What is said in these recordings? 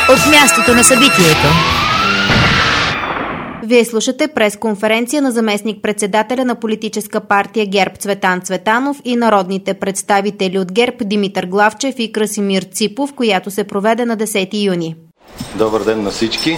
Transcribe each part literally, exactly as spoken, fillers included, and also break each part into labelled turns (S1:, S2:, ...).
S1: от мястото на събитието.
S2: Вие слушате пресконференция на заместник-председателя на политическа партия ГЕРБ Цветан Цветанов и народните представители от ГЕРБ Димитър Главчев и Красимир Ципов, която се проведе на десети юни.
S3: Добър ден на всички.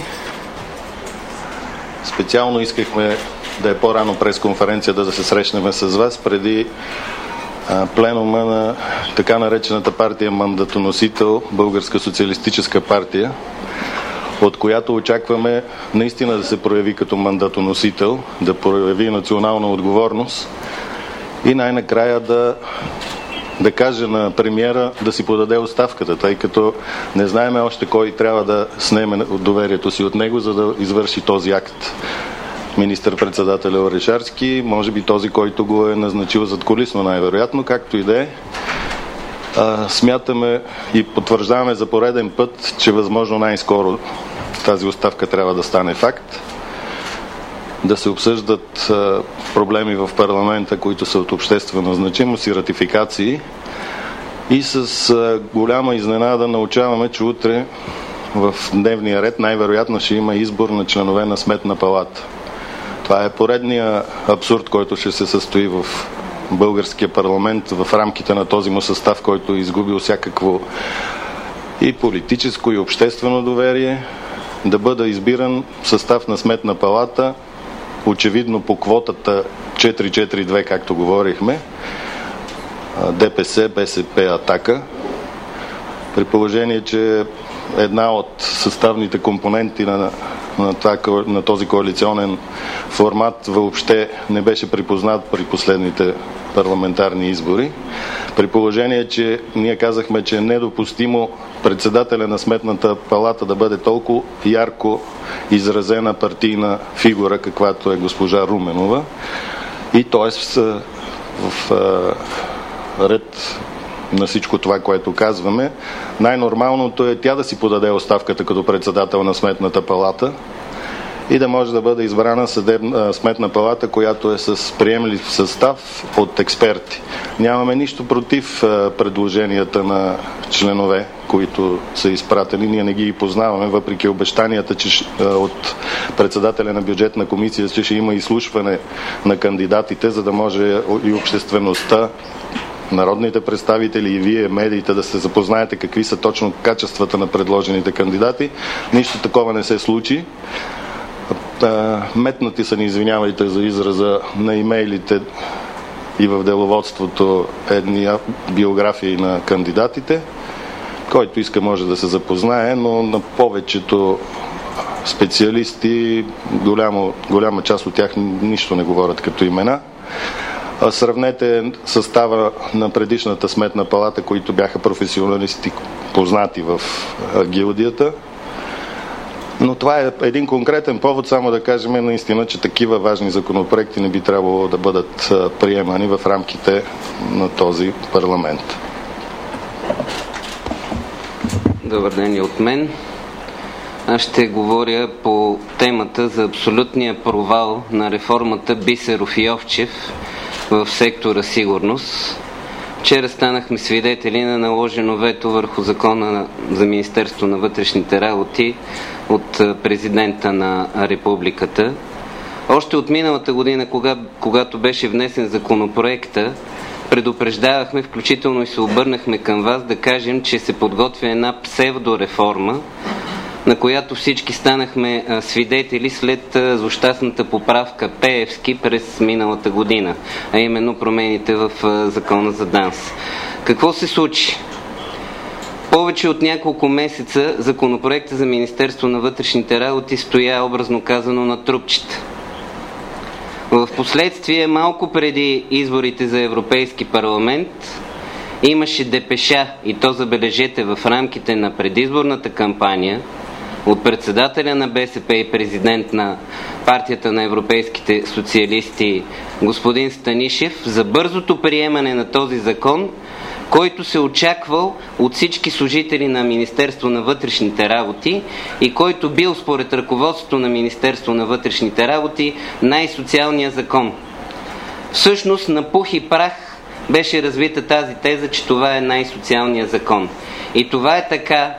S3: Специално искахме да е по-рано пресконференцията да се срещнем с вас преди а, пленума на така наречената партия мандатоносител Българска социалистическа партия, от която очакваме наистина да се прояви като мандатоносител, да прояви национална отговорност и най-накрая да, да каже на премиера да си подаде оставката, тъй като не знаеме още кой трябва да снеме доверието си от него, за да извърши този акт. Министър-председателя Орешарски, може би този, който го е назначил задкулисно най-вероятно, както и да е. Смятаме и потвърждаваме за пореден път, че възможно най-скоро тази оставка трябва да стане факт, да се обсъждат а, проблеми в парламента, които са от обществена значимост и ратификации, и с а, голяма изненада научаваме, че утре в дневния ред най-вероятно ще има избор на членове на Сметна палата. Това е поредния абсурд, който ще се състои в българския парламент в рамките на този му състав, който е изгубил всякакво и политическо, и обществено доверие, да бъде избиран състав на Сметна палата, очевидно по квотата четири четири две, както говорихме, ДПС, БСП, Атака, при положение, че една от съставните компоненти на, на, това, на този коалиционен формат въобще не беше припознат при последните парламентарни избори. При положение, че ние казахме, че е недопустимо председателя на Сметната палата да бъде толкова ярко изразена партийна фигура, каквато е госпожа Руменова, и т.е. в, в ред на всичко това, което казваме, най-нормалното е тя да си подаде оставката като председател на Сметната палата и да може да бъде избрана съдебна, Сметна палата, която е с приемлив състав от експерти. Нямаме нищо против а, предложенията на членове, които са изпратени. Ние не ги познаваме, въпреки обещанията, че а, от председателя на бюджетна комисия, че ще има изслушване на кандидатите, за да може и обществеността, народните представители и вие, медиите, да се запознаете какви са точно качествата на предложените кандидати. Нищо такова не се случи. Метнати са, ни извинявайте за израза, на имейлите и в деловодството едни биографии на кандидатите. Който иска може да се запознае, но на повечето специалисти, голямо, голяма част от тях нищо не говорят като имена. Сравнете състава на предишната Сметна палата, които бяха професионалисти, познати в гилдията. Но това е един конкретен повод, само да кажем наистина, че такива важни законопроекти не би трябвало да бъдат приемани в рамките на този парламент.
S4: Добър ден и от мен. Аз ще говоря по темата за абсолютния провал на реформата Бисеров и Йовчев в сектора сигурност. Вчера станахме свидетели на наложено вето върху закона за Министерство на вътрешните работи от президента на републиката. Още от миналата година, кога, когато беше внесен законопроекта, предупреждавахме, включително и се обърнахме към вас да кажем, че се подготвя една псевдореформа, на която всички станахме свидетели след злощастната поправка Пеевски през миналата година, а именно промените в закона за ДАНС. Какво се случи? Повече от няколко месеца законопроектът за Министерство на вътрешните работи стоя, образно казано, на трупчета. В последствие, малко преди изборите за Европейски парламент, имаше депеша, и то забележете в рамките на предизборната кампания, от председателя на БСП и президент на партията на европейските социалисти господин Станишев за бързото приемане на този закон, който се очаквал от всички служители на Министерство на вътрешните работи и който бил според ръководството на Министерство на вътрешните работи най-социалният закон. Всъщност на пух и прах беше развита тази теза, че това е най-социалният закон. И това е така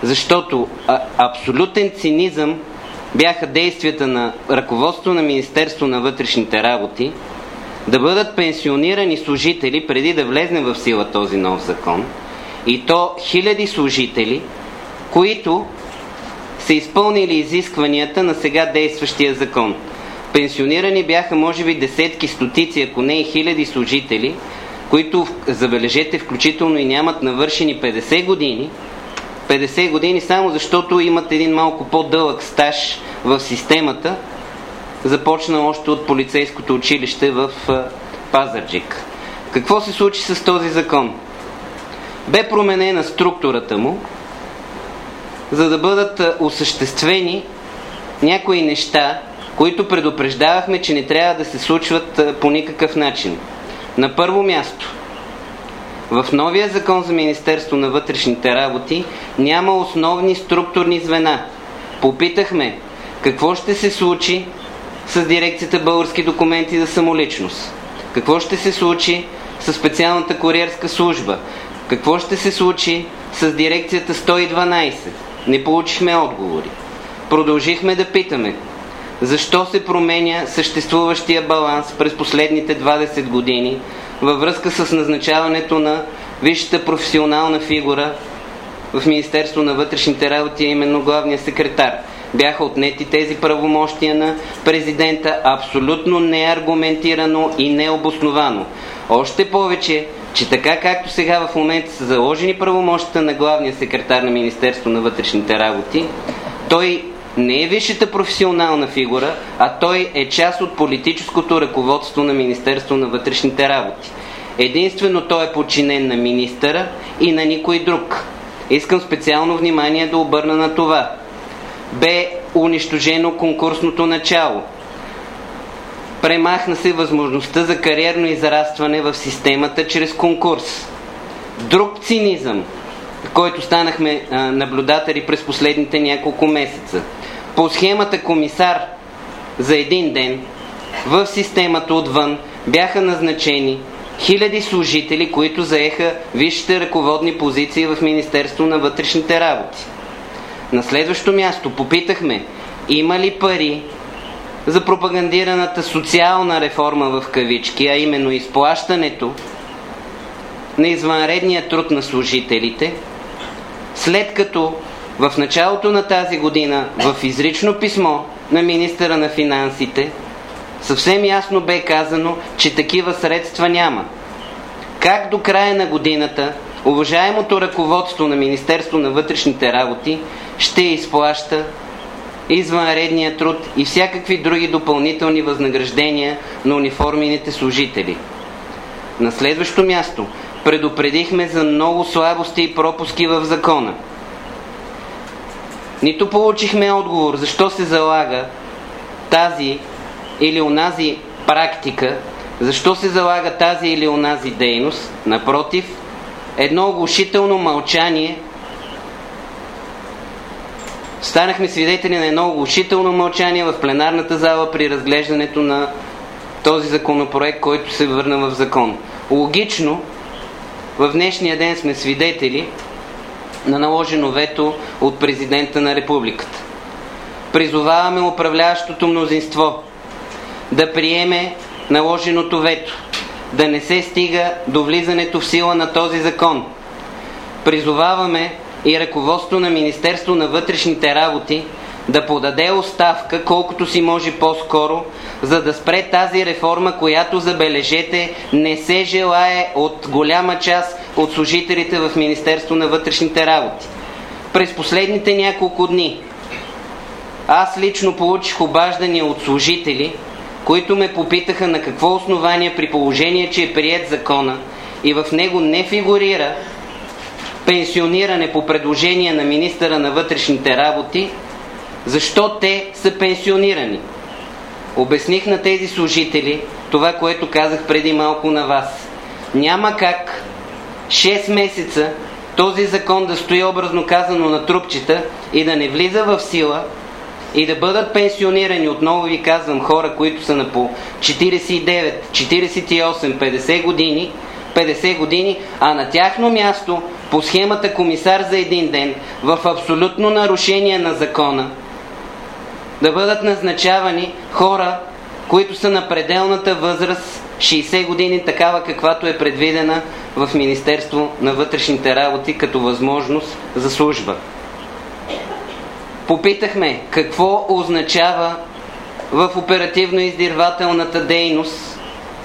S4: защото а, абсолютен цинизъм бяха действията на ръководството на Министерство на вътрешните работи да бъдат пенсионирани служители преди да влезне в сила този нов закон, и то хиляди служители, които са изпълнили изискванията на сега действащия закон. Пенсионирани бяха може би десетки, стотици, ако не и хиляди служители, които, забележете, включително и нямат навършени петдесет години, петдесет години само защото имат един малко по-дълъг стаж в системата, започна още от полицейското училище в Пазарджик. Какво се случи с този закон? Бе променена структурата му, за да бъдат осъществени някои неща, които предупреждавахме, че не трябва да се случват по никакъв начин. На първо място, в новия закон за Министерство на вътрешните работи няма основни структурни звена. Попитахме какво ще се случи с дирекцията Български документи за самоличност, какво ще се случи с специалната куриерска служба, какво ще се случи с дирекцията сто и дванайсет. Не получихме отговори. Продължихме да питаме защо се променя съществуващия баланс през последните двадесет години във връзка с назначаването на висшата професионална фигура в Министерство на вътрешните работи, именно главния секретар. Бяха отнети тези правомощия на президента абсолютно неаргументирано и необосновано. Още повече, че така както сега в момента са заложени правомощията на главния секретар на Министерство на вътрешните работи, той не е висшата професионална фигура, а той е част от политическото ръководство на Министерство на вътрешните работи. Единствено той е подчинен на министъра и на никой друг. Искам специално внимание да обърна на това. Бе унищожено конкурсното начало. Премахна се възможността за кариерно израстване в системата чрез конкурс. Друг цинизъм, който станахме а, наблюдатели през последните няколко месеца. По схемата комисар за един ден в системата отвън бяха назначени хиляди служители, които заеха висшите ръководни позиции в Министерство на вътрешните работи. На следващо място попитахме има ли пари за пропагандираната социална реформа в кавички, а именно изплащането на извънредния труд на служителите, след като в началото на тази година в изрично писмо на министъра на финансите съвсем ясно бе казано, че такива средства няма. Как до края на годината уважаемото ръководство на Министерство на вътрешните работи ще изплаща извънредния труд и всякакви други допълнителни възнаграждения на униформените служители? На следващо място предупредихме за много слабости и пропуски в закона. Нито получихме отговор защо се залага тази или онази практика, защо се залага тази или онази дейност. Напротив, едно оглушително мълчание. Станахме свидетели на едно оглушително мълчание в пленарната зала при разглеждането на този законопроект, който се върна в закон. Логично, в днешния ден сме свидетели на наложено вето от президента на републиката. Призоваваме управляващото мнозинство да приеме наложеното вето, да не се стига до влизането в сила на този закон. Призоваваме и ръководство на Министерство на вътрешните работи да подаде оставка колкото си може по-скоро, за да спре тази реформа, която, забележете, не се желае от голяма част от служителите в Министерство на вътрешните работи. През последните няколко дни аз лично получих обаждания от служители, които ме попитаха на какво основание, при положение, че е приет закона и в него не фигурира пенсиониране по предложение на министъра на вътрешните работи, защо те са пенсионирани. Обясних на тези служители това, което казах преди малко на вас. Няма как шест месеца този закон да стои, образно казано, на трупчета и да не влиза в сила и да бъдат пенсионирани, отново ви казвам, хора, които са на по четиридесет и девет, четиридесет и осем, петдесет години, петдесет години, а на тяхно място по схемата комисар за един ден в абсолютно нарушение на закона да бъдат назначавани хора, които са на пределната възраст шейсет години, такава каквато е предвидена в Министерство на вътрешните работи като възможност за служба. Попитахме какво означава в оперативно-издирвателната дейност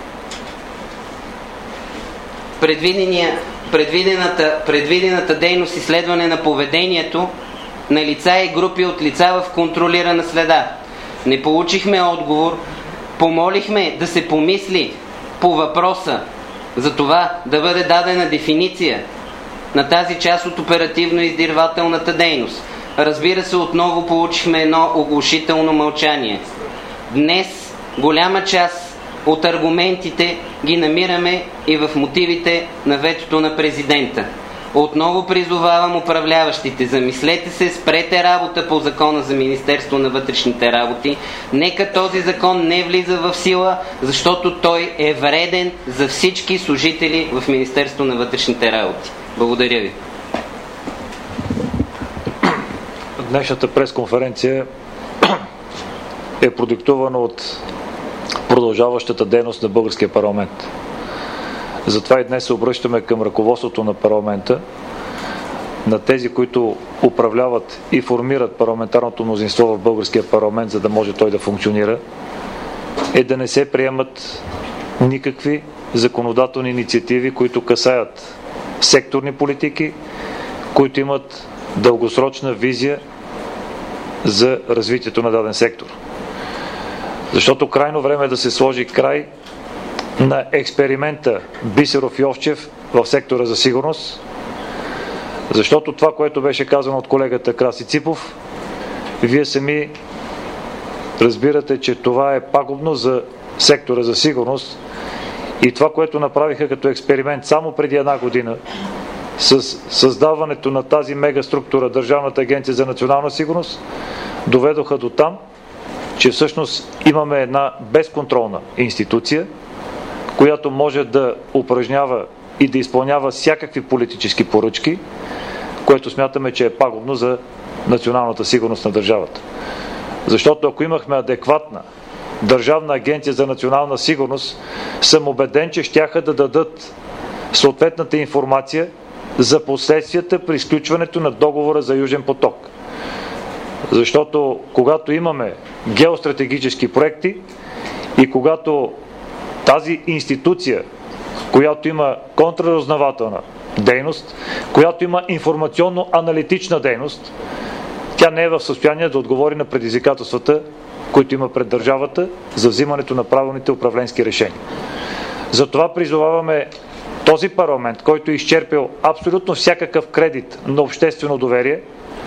S4: предвидената, предвидената дейност изследване на поведението на лица и групи от лица в контролирана среда. Не получихме отговор. Помолихме да се помисли по въпроса за това да бъде дадена дефиниция на тази част от оперативно-издирвателната дейност. Разбира се, отново получихме едно оглушително мълчание. Днес голяма част от аргументите ги намираме и в мотивите на ветото на президента. Отново призовавам управляващите, замислете се, спрете работа по Закона за Министерство на вътрешните работи. Нека този закон не влиза в сила, защото той е вреден за всички служители в Министерство на вътрешните работи. Благодаря ви.
S5: Днешната пресконференция е продиктувана от продължаващата дейност на българския парламент. Затова и днес се обръщаме към ръководството на парламента, на тези, които управляват и формират парламентарното мнозинство в българския парламент, за да може той да функционира, е да не се приемат никакви законодателни инициативи, които касаят секторни политики, които имат дългосрочна визия за развитието на даден сектор. Защото крайно време е да се сложи край на експеримента Бисеров и Йовчев в сектора за сигурност, защото това, което беше казано от колегата Краси Ципов, вие сами разбирате, че това е пагубно за сектора за сигурност и това, което направиха като експеримент само преди една година с създаването на тази мегаструктура Държавната агенция за национална сигурност, доведоха до там, че всъщност имаме една безконтролна институция, която може да упражнява и да изпълнява всякакви политически поръчки, което смятаме, че е пагубно за националната сигурност на държавата. Защото ако имахме адекватна Държавна агенция за национална сигурност, съм убеден, че щяха да дадат съответната информация за последствията при изключването на договора за Южен поток. Защото когато имаме геостратегически проекти и когато тази институция, която има контраразузнавателна дейност, която има информационно-аналитична дейност, тя не е в състояние да отговори на предизвикателствата, които има пред държавата за взимането на правилните управленски решения. Затова призоваваме този парламент, който е изчерпил абсолютно всякакъв кредит на обществено доверие,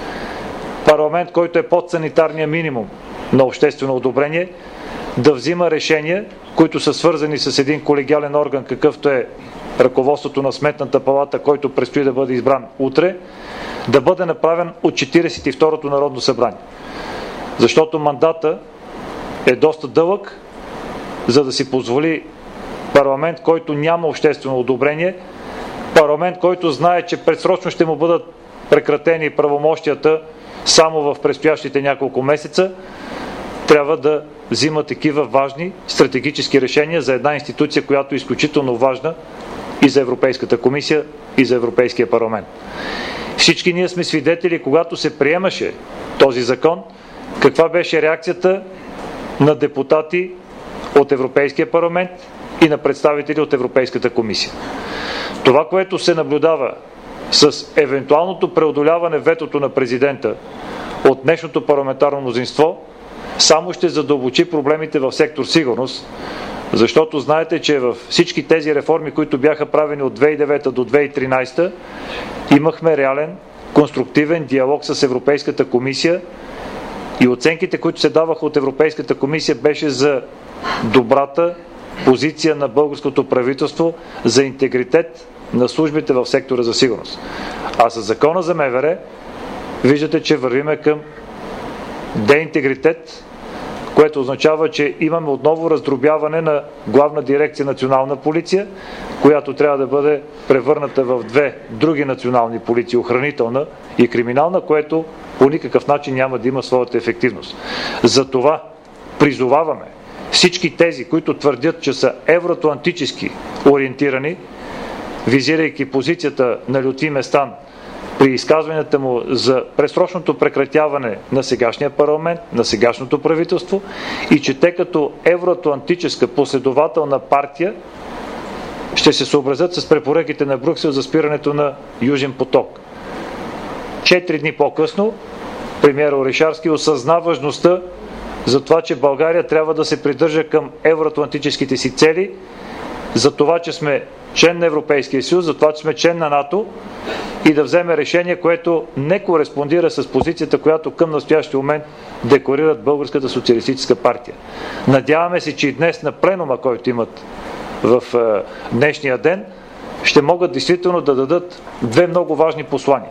S5: парламент, който е под санитарния минимум на обществено одобрение, да взима решения, които са свързани с един колегиален орган, какъвто е ръководството на Сметната палата, който предстои да бъде избран утре, да бъде направен от четиридесет и второто Народно събрание. Защото мандата е доста дълъг, за да си позволи парламент, който няма обществено одобрение, парламент, който знае, че предсрочно ще му бъдат прекратени правомощията само в предстоящите няколко месеца, трябва да взима такива важни стратегически решения за една институция, която е изключително важна и за Европейската комисия, и за Европейския парламент. Всички ние сме свидетели, когато се приемаше този закон, каква беше реакцията на депутати от Европейския парламент и на представители от Европейската комисия. Това, което се наблюдава с евентуалното преодоляване ветото на президента от днешното парламентарно мнозинство, само ще задълбочи проблемите в сектор сигурност, защото знаете, че във всички тези реформи, които бяха правени от две хиляди и девета до две хиляди и тринадесета, имахме реален, конструктивен диалог с Европейската комисия и оценките, които се даваха от Европейската комисия, беше за добрата позиция на българското правителство за интегритет на службите в сектора за сигурност. А с закона за МВР виждате, че вървиме към деинтегритет, което означава, че имаме отново раздробяване на Главна дирекция Национална полиция, която трябва да бъде превърната в две други национални полиции, охранителна и криминална, което по никакъв начин няма да има своята ефективност. Затова призоваваме всички тези, които твърдят, че са евроатлантически ориентирани, визирайки позицията на Лютви Местан при изказванията му за предсрочното прекратяване на сегашния парламент, на сегашното правителство, и че те като евроатлантическа последователна партия ще се съобразят с препоръките на Брюксел за спирането на Южен поток. Четири дни по-късно премиер Орешарски осъзна важността за това, че България трябва да се придържа към евроатлантическите си цели, за това, че сме член на Европейския съюз, за това, че сме член на НАТО, и да вземе решение, което не кореспондира с позицията, която към настоящия момент декларират Българската социалистическа партия. Надяваме се, че и днес на пленума, който имат в е, днешния ден, ще могат действително да дадат две много важни послания.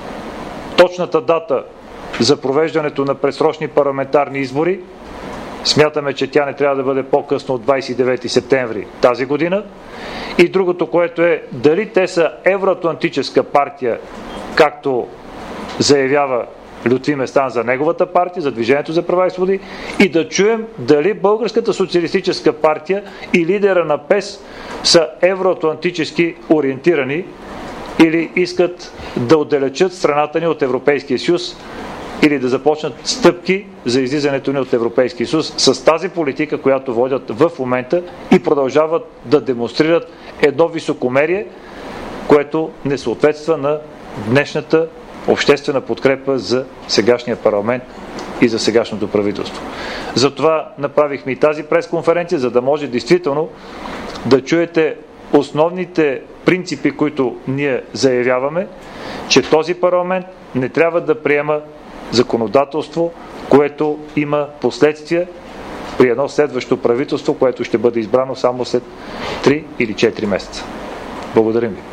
S5: Точната дата за провеждането на предсрочни парламентарни избори, смятаме, че тя не трябва да бъде по-късно от двадесет и девети септември тази година. И другото, което е дали те са евроатлантическа партия, както заявява Лютви Местан за неговата партия, за Движението за права и свободи, и да чуем дали Българската социалистическа партия и лидера на ПЕС са евроатлантически ориентирани или искат да отдалечат страната ни от Европейския съюз, или да започнат стъпки за излизането ни от Европейския съюз с тази политика, която водят в момента, и продължават да демонстрират едно високомерие, което не съответства на днешната обществена подкрепа за сегашния парламент и за сегашното правителство. Затова направихме и тази пресконференция, за да може действително да чуете основните принципи, които ние заявяваме, че този парламент не трябва да приема законодателство, което има последствия при едно следващо правителство, което ще бъде избрано само след три или четири месеца. Благодарим ви.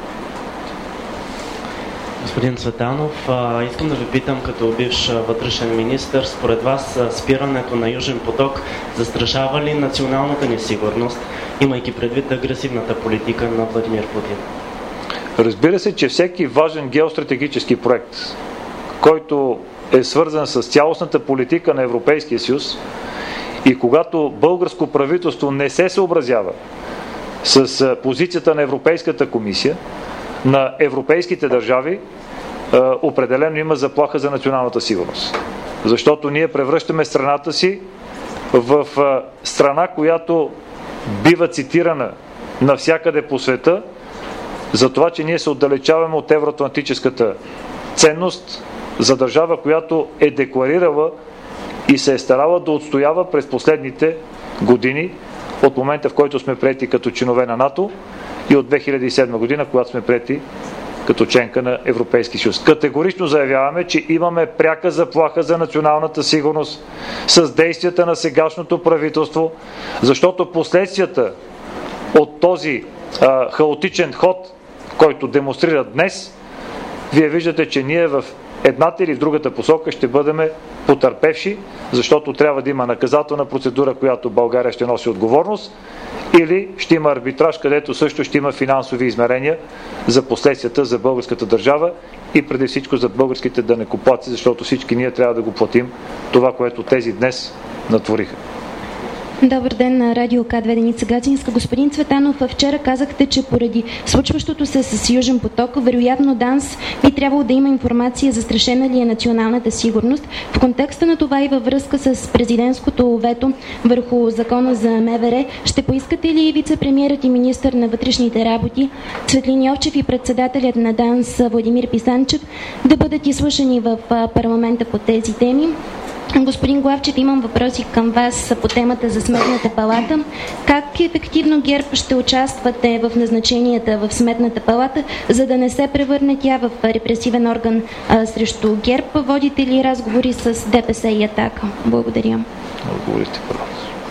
S6: Господин Цветанов, искам да ви питам като бивш вътрешен министър, според вас спирането на Южен поток застрашава ли националната ни сигурност, имайки предвид агресивната политика на Владимир Путин?
S5: Разбира се, че всеки важен геостратегически проект, който е свързан с цялостната политика на Европейския съюз, и когато българско правителство не се съобразява с позицията на Европейската комисия, на европейските държави, определено има заплаха за националната сигурност. Защото ние превръщаме страната си в страна, която бива цитирана навсякъде по света, за това, че ние се отдалечаваме от евроатлантическата ценност, за държава, която е декларирала и се е старала да отстоява през последните години, от момента, в който сме приети като членове на НАТО, и от две хиляди и седма година, когато сме приети като членка на Европейски съюз. Категорично заявяваме, че имаме пряка заплаха за националната сигурност с действията на сегашното правителство, защото последствията от този а, хаотичен ход, който демонстрират днес, вие виждате, че ние в едната или в другата посока ще бъдем потърпевши, защото трябва да има наказателна процедура, която България ще носи отговорност, или ще има арбитраж, където също ще има финансови измерения за последствията за българската държава и преди всичко за българските данъкоплатци, защото всички ние трябва да го платим това, което тези днес натвориха.
S7: Добър ден на Радио К две Деница Гацинска. Господин Цветанов, вчера казахте, че поради случващото се с Южен поток, вероятно ДАНС би трябвало да има информация застрашена ли е националната сигурност. В контекста на това и във връзка с президентското вето върху закона за МВР, ще поискате ли вице-премиерът и министър на вътрешните работи Цветлин Йовчев и председателят на ДАНС Владимир Писанчев да бъдат изслушани в парламента по тези теми? Господин Главчев, имам въпроси към вас по темата за Сметната палата. Как ефективно ГЕРБ ще участвате в назначенията в Сметната палата, за да не се превърне тя в репресивен орган а, срещу ГЕРБ? Водите ли разговори с ДПС и Атака? Благодаря.
S5: Отговорите, първо.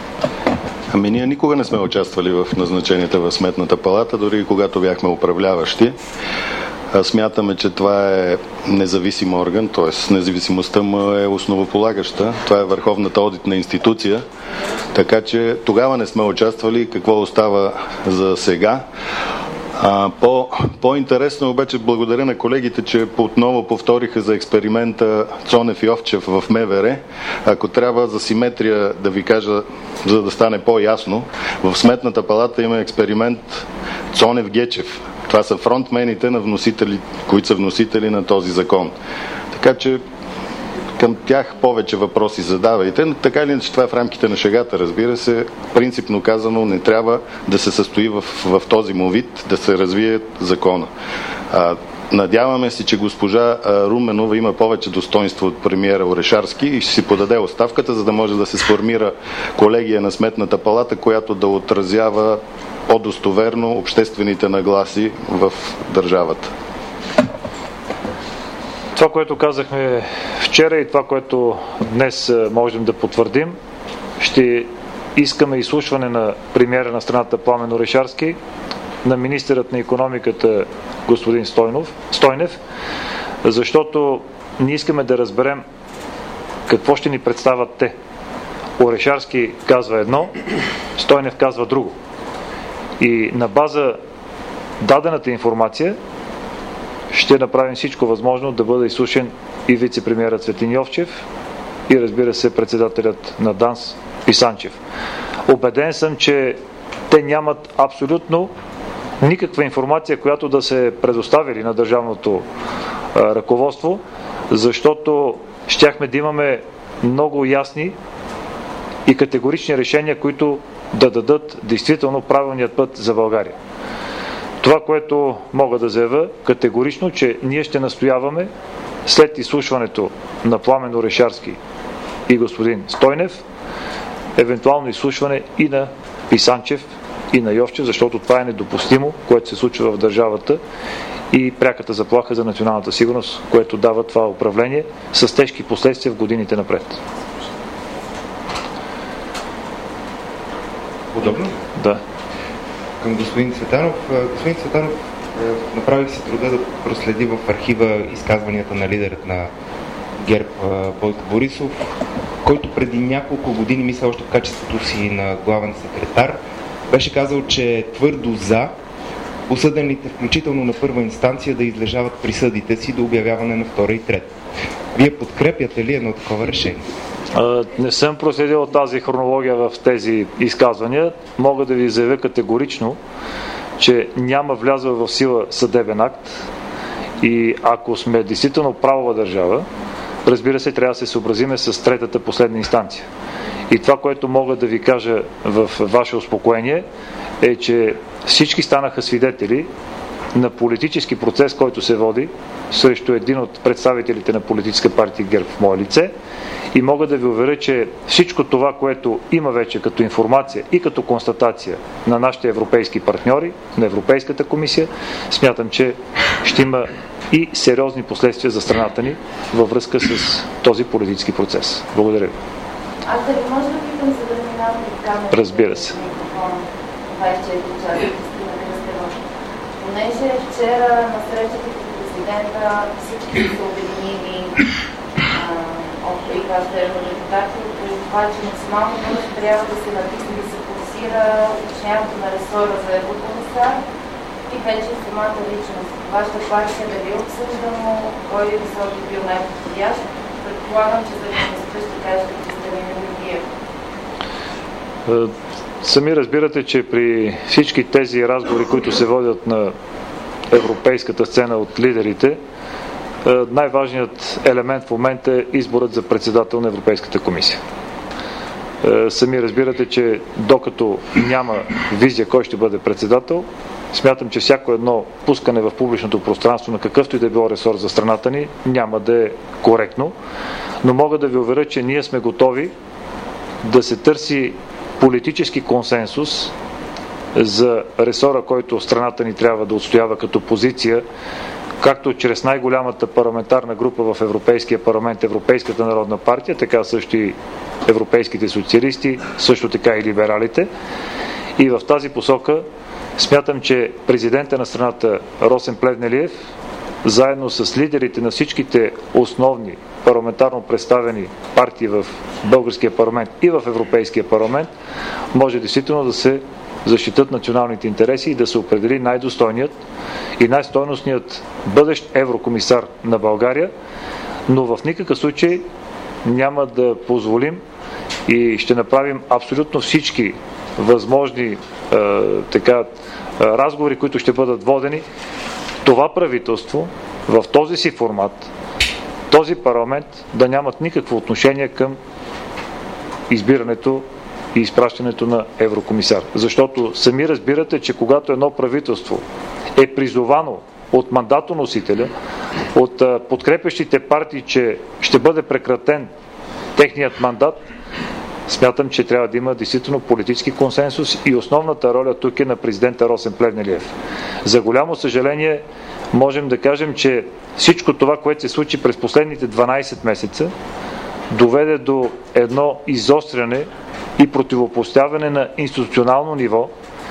S3: Ами ние никога не сме участвали в назначенията в Сметната палата, дори и когато бяхме управляващи. Смятаме, че това е независим орган, т.е. независимостта му е основополагаща. Това е върховната одитна институция. Така че тогава не сме участвали. Какво остава за сега? А, по, по-интересно обаче, благодаря на колегите, че отново повториха за експеримента Цонев и Йовчев в МВР. Ако трябва за симетрия да ви кажа, за да стане по-ясно, в Сметната палата има експеримент Цонев-Гечев. Това са фронтмените на вносители, които са вносители на този закон. Така че към тях повече въпроси задавайте, но така или иначе това е в рамките на шегата, разбира се. Принципно казано не трябва да се състои в, в този му вид, да се развие закона. А, надяваме се, че госпожа Руменова има повече достоинство от премиера Орешарски и ще си подаде оставката, за да може да се сформира колегия на Сметната палата, която да отразява по-достоверно обществените нагласи в държавата.
S5: Това, което казахме вчера и това, което днес можем да потвърдим, ще искаме изслушване на премиера на страната Пламен Орешарски, на министърът на икономиката господин Стойнов, Стойнев, защото ние искаме да разберем какво ще ни представят те. Орешарски казва едно, Стойнев казва друго. И на база дадената информация ще направим всичко възможно да бъде изслушен и вице-премиерът Цветлин Йовчев и, разбира се, председателят на ДАНС Писанчев. Убеден съм, че те нямат абсолютно никаква информация, която да се предоставили на държавното а, ръководство, защото щяхме да имаме много ясни и категорични решения, които да дадат действително правилният път за България. Това, което мога да заявя категорично, че ние ще настояваме след изслушването на Пламен Орешарски и господин Стойнев, евентуално изслушване и на Писанчев и на Йовчев, защото това е недопустимо, което се случва в държавата и пряката заплаха за националната сигурност, което дава това управление с тежки последствия в годините напред.
S8: Удобно?
S5: Да.
S8: Към господин Цветанов. Господин Цветанов, направих си труда да проследи в архива изказванията на лидерът на ГЕРБ Бойко Борисов, който преди няколко години, мисля още в качеството си на главен секретар, беше казал, че е твърдо за осъдените, включително на първа инстанция, да излежават присъдите си до обявяване на втора и трета. Вие подкрепяте ли едно такова решение?
S5: Не съм проследил тази хронология в тези изказвания. Мога да ви заявя категорично, че няма влязъл в сила съдебен акт и ако сме действително правова държава, разбира се, трябва да се съобразиме с третата последна инстанция. И това, което мога да ви кажа в ваше успокоение, е, че всички станаха свидетели на политически процес, който се води срещу един от представителите на политическа партия ГЕРБ в мое лице. И мога да ви уверя, че всичко това, което има вече като информация и като констатация на нашите европейски партньори, на Европейската комисия, смятам, че ще има и сериозни последствия за страната ни във връзка с този политически процес. Благодаря ви.
S9: Аз да ви може да питам, за да минавам и камерата?
S5: Разбира се.
S9: двайсет и четири часа да стигнете да сте вън. Понеже вчера на срещата с президента всички са обединили общо и казвате евродепутати, около това, че максимално бързо трябва да се натисне да се форсира уточняването на ресора за еврокомисар и вече самата личност. Вашата партия дали е обсъждано, кой ресор би бил най-подходящ? Предполагам, че за личността ще кажете, че сте минали вие.
S5: Сами разбирате, че при всички тези разговори, които се водят на европейската сцена от лидерите, най-важният елемент в момента е изборът за председател на Европейската комисия. Сами разбирате, че докато няма визия кой ще бъде председател, смятам, че всяко едно пускане в публичното пространство на какъвто и да е било ресор за страната ни няма да е коректно, но мога да ви уверя, че ние сме готови да се търси политически консенсус за ресора, който страната ни трябва да отстоява като позиция, както чрез най-голямата парламентарна група в Европейския парламент, Европейската народна партия, така също и европейските социалисти, също така и либералите. И в тази посока смятам, че президента на страната Росен Плевнелиев, заедно с лидерите на всичките основни парламентарно представени партии в българския парламент и в Европейския парламент, може действително да се защитят националните интереси и да се определи най-достойният и най-стойностният бъдещ еврокомисар на България, но в никакъв случай няма да позволим и ще направим абсолютно всички възможни е, така, е, разговори, които ще бъдат водени. Това правителство в този си формат, този парламент да нямат никакво отношение към избирането и изпращането на еврокомисар. Защото сами разбирате, че когато едно правителство е призовано от мандатоносителя, от подкрепящите партии, че ще бъде прекратен техният мандат, смятам, че трябва да има действително политически консенсус и основната роля тук е на президента Росен Плевнелиев. За голямо съжаление можем да кажем, че всичко това, което се случи през последните дванайсет месеца, доведе до едно изостряне и противопоставяне на институционално ниво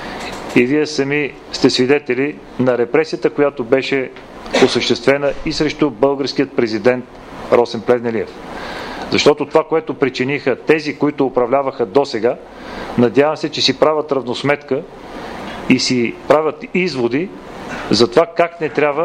S5: и вие сами сте свидетели на репресията, която беше осъществена и срещу българският президент Росен Плевнелиев. Защото това, което причиниха тези, които управляваха досега, надявам се, че си правят равносметка и си правят изводи за това как не трябва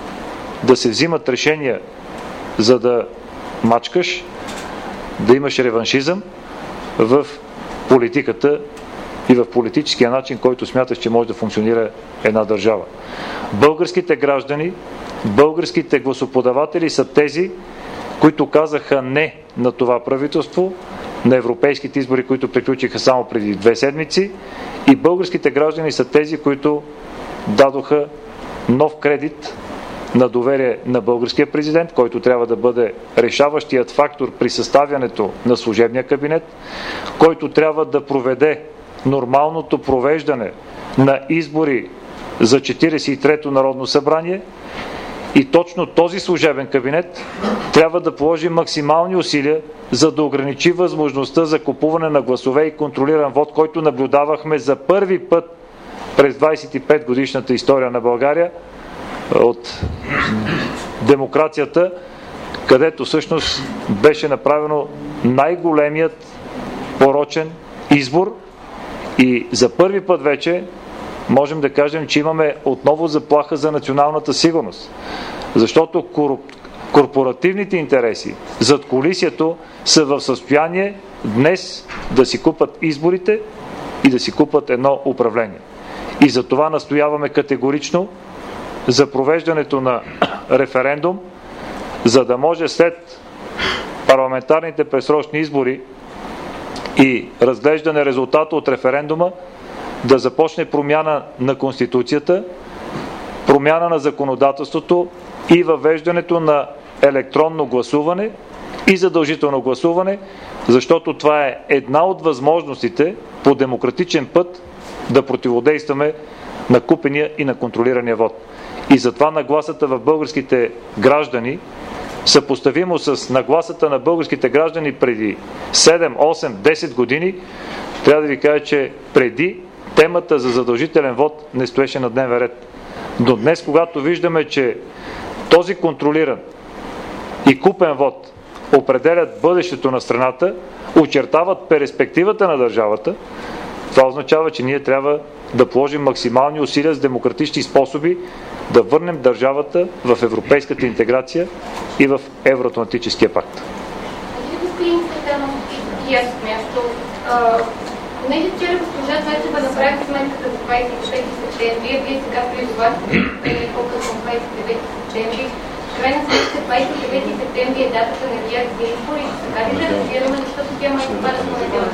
S5: да се взимат решения, за да мачкаш, да имаш реваншизъм в политиката и в политическия начин, който смяташ, че може да функционира една държава. Българските граждани, българските гласоподаватели са тези, които казаха не на това правителство, на европейските избори, които приключиха само преди две седмици, и българските граждани са тези, които дадоха нов кредит на доверие на българския президент, който трябва да бъде решаващият фактор при съставянето на служебния кабинет, който трябва да проведе нормалното провеждане на избори за четиридесет и трето Народно събрание, и точно този служебен кабинет трябва да положи максимални усилия, за да ограничи възможността за купуване на гласове и контролиран вод, който наблюдавахме за първи път през двайсет и пет годишната история на България от демокрацията, където всъщност беше направено най-големият порочен избор и за първи път вече можем да кажем, че имаме отново заплаха за националната сигурност. Защото коруп... корпоративните интереси зад колисието са в състояние днес да си купат изборите и да си купат едно управление. И за това настояваме категорично за провеждането на референдум, за да може след парламентарните предсрочни избори и разглеждане резултата от референдума да започне промяна на Конституцията, промяна на законодателството и въвеждането на електронно гласуване и задължително гласуване, защото това е една от възможностите по демократичен път да противодействаме на купения и на контролирания вод. И затова нагласата в българските граждани, съпоставимо с нагласата на българските граждани преди седем, осем, десет години, трябва да ви кажа, че преди темата за задължителен вод не стоеше на дневен ред. До днес, когато виждаме, че този контролиран и купен вод определят бъдещето на страната, очертават перспективата на държавата, това означава, че ние трябва да положим максимални усилия с демократични способи да върнем държавата в европейската интеграция и в Евроатлантическия пакт.
S9: Господин Цветанов, и аз от място, понеже вчера госпожа Цветева направи сметката за двайсет и пети септември, а вие сега призовахте или по-късно двайсет и девети септември, в крайна сметка двайсет и девети септември е датата на ГЕРБ за избори. Така ли да разбираме, защото тя може да бъде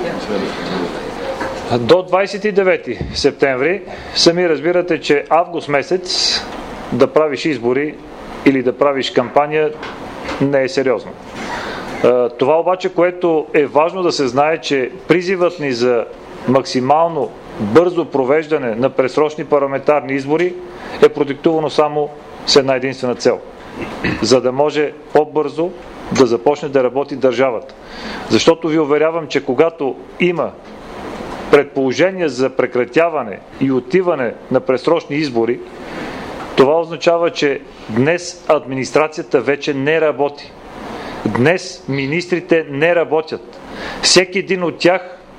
S9: понеделник?
S5: До двайсет и девети септември сами разбирате, че август месец да правиш избори или да правиш кампания не е сериозно. Това обаче, което е важно да се знае, че призивът ни за максимално бързо провеждане на предсрочни парламентарни избори е продиктувано само с една единствена цел. За да може по-бързо да започне да работи държавата. Защото ви уверявам, че когато има предположение за прекратяване и отиване на предсрочни избори, това означава, че днес администрацията вече не работи. Днес министрите не работят. Всеки един от тях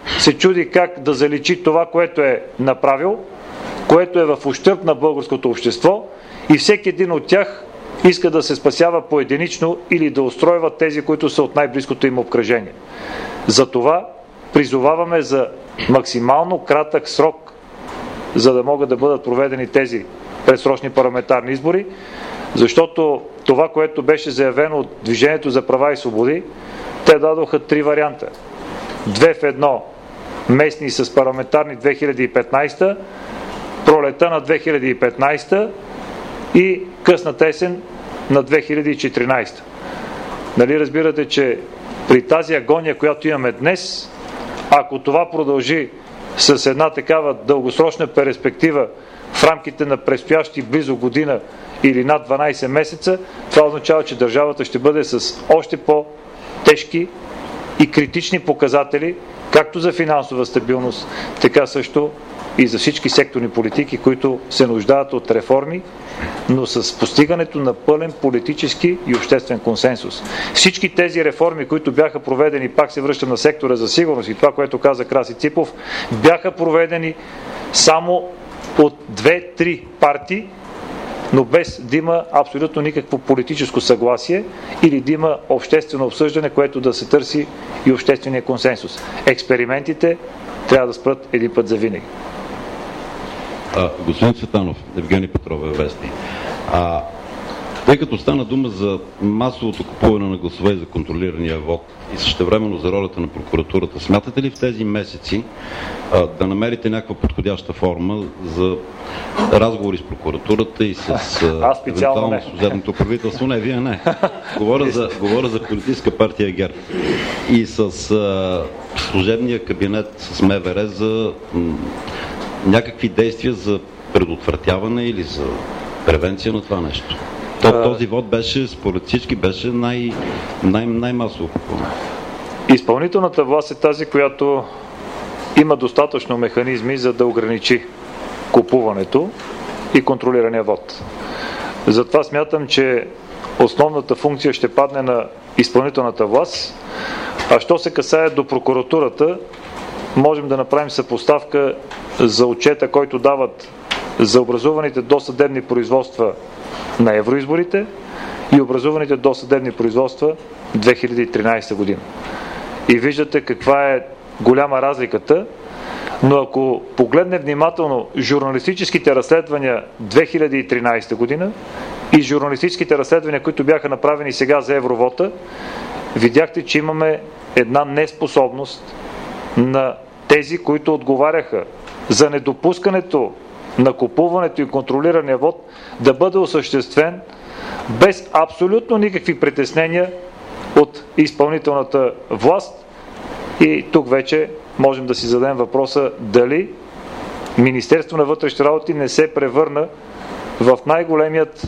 S5: се чуди как да заличи това, което е направил, което е в ущърб на българското общество, и всеки един от тях иска да се спасява поединично или да устройва тези, които са от най-близкото им обкръжение. Затова призоваваме за максимално кратък срок, за да могат да бъдат проведени тези предсрочни парламентарни избори, защото това, което беше заявено от Движението за права и свободи, те дадоха три варианта. Две в едно местни с парламентарни две хиляди и петнадесета, пролета на две хиляди и петнадесета и късната есен на две хиляди и четиринадесета. Нали разбирате, че при тази агония, която имаме днес, ако това продължи с една такава дългосрочна перспектива в рамките на предстоящи близо година или над дванадесет месеца, това означава, че държавата ще бъде с още по-тежки и критични показатели, както за финансова стабилност, така също и за всички секторни политики, които се нуждаят от реформи, но с постигането на пълен политически и обществен консенсус. Всички тези реформи, които бяха проведени, пак се връщам на сектора за сигурност и това, което каза Краси Ципов, бяха проведени само от две-три партии, но без да има абсолютно никакво политическо съгласие или да има обществено обсъждане, което да се търси и обществения консенсус. Експериментите трябва да спрат един път за винаги.
S10: А, господин Цветанов, Евгений Петрова, Вести. А, тъй като стана дума за масовото купуване на гласове за контролирания вод и същевременно за ролята на прокуратурата, смятате ли в тези месеци а, да намерите някаква подходяща форма за разговори с прокуратурата и с а, евентуално служебното правителство? Не, вие не. Говоря за, говоря за политическа партия ГЕРБ и с а, служебния кабинет с МВР за м- някакви действия за предотвратяване или за превенция на това нещо. То, този вод беше, според всички, беше най, най, най-масово купуване.
S5: Изпълнителната власт е тази, която има достатъчно механизми, за да ограничи купуването и контролирания вод. Затова смятам, че основната функция ще падне на изпълнителната власт, а що се касае до прокуратурата, можем да направим съпоставка за отчета, който дават за образуваните досъдебни производства на евроизборите и образуваните досъдебни производства две хиляди и тринадесета година. И виждате каква е голяма разликата, но ако погледне внимателно журналистическите разследвания две хиляди и тринадесета година и журналистическите разследвания, които бяха направени сега за евровота, видяхте, че имаме една неспособност на тези, които отговаряха за недопускането на купуването и контролирания вод да бъде осъществен без абсолютно никакви притеснения от изпълнителната власт. И тук вече можем да си зададем въпроса дали Министерство на вътрешните работи не се превърна в най-големият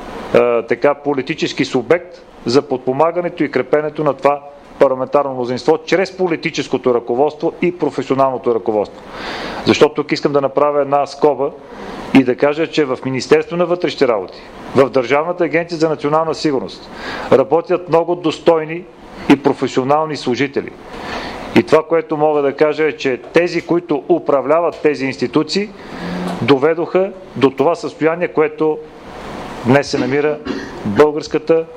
S5: е, така политически субект за подпомагането и крепенето на това парламентарно мнозинство чрез политическото ръководство и професионалното ръководство. Защото тук искам да направя една скоба и да кажа, че в Министерство на вътрешните работи, в Държавната агенция за национална сигурност работят много достойни и професионални служители. И това, което мога да кажа е, че тези, които управляват тези институции, доведоха до това състояние, което днес се намира българската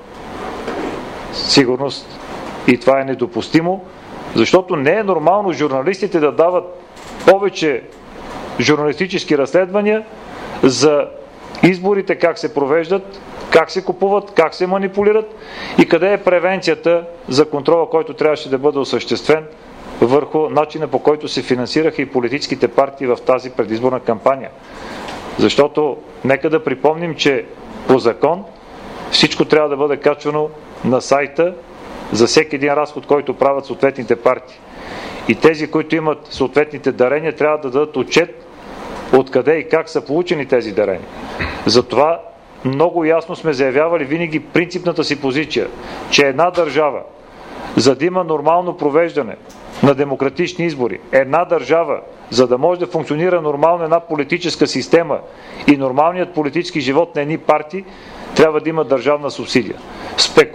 S5: сигурност. И това е недопустимо, защото не е нормално журналистите да дават повече журналистически разследвания за изборите, как се провеждат, как се купуват, как се манипулират и къде е превенцията за контрола, който трябваше да бъде осъществен върху начина, по който се финансираха и политическите партии в тази предизборна кампания. Защото нека да припомним, че по закон всичко трябва да бъде качвано на сайта за всеки един разход, който правят съответните партии. И тези, които имат съответните дарения, трябва да дадат отчет откъде и как са получени тези дарения. Затова много ясно сме заявявали винаги принципната си позиция, че една държава, за да има нормално провеждане на демократични избори, една държава, за да може да функционира нормално една политическа система и нормалният политически живот на едни партии, трябва да има държавна субсидия.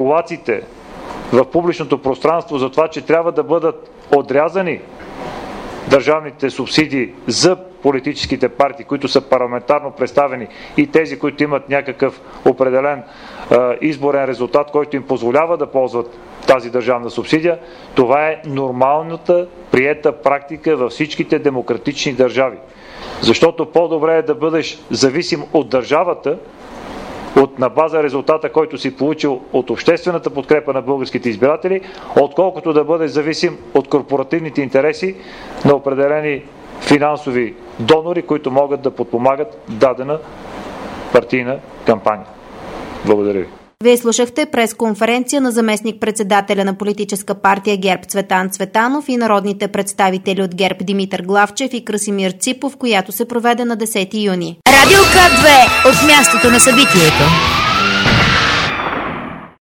S5: Спекулациите в публичното пространство за това, че трябва да бъдат отрязани държавните субсидии за политическите партии, които са парламентарно представени и тези, които имат някакъв определен а, изборен резултат, който им позволява да ползват тази държавна субсидия, това е нормалната приета практика във всичките демократични държави. Защото по-добре е да бъдеш зависим от държавата, от на база резултата, който си получил от обществената подкрепа на българските избиратели, отколкото да бъдеш зависим от корпоративните интереси на определени финансови донори, които могат да подпомагат дадена партийна кампания. Благодаря ви.
S2: Вие слушахте пресконференция на заместник-председателя на политическа партия ГЕРБ Цветан Цветанов и народните представители от ГЕРБ Димитър Главчев и Красимир Ципов, която се проведе на десети юни.
S1: Радио К две от мястото на събитието.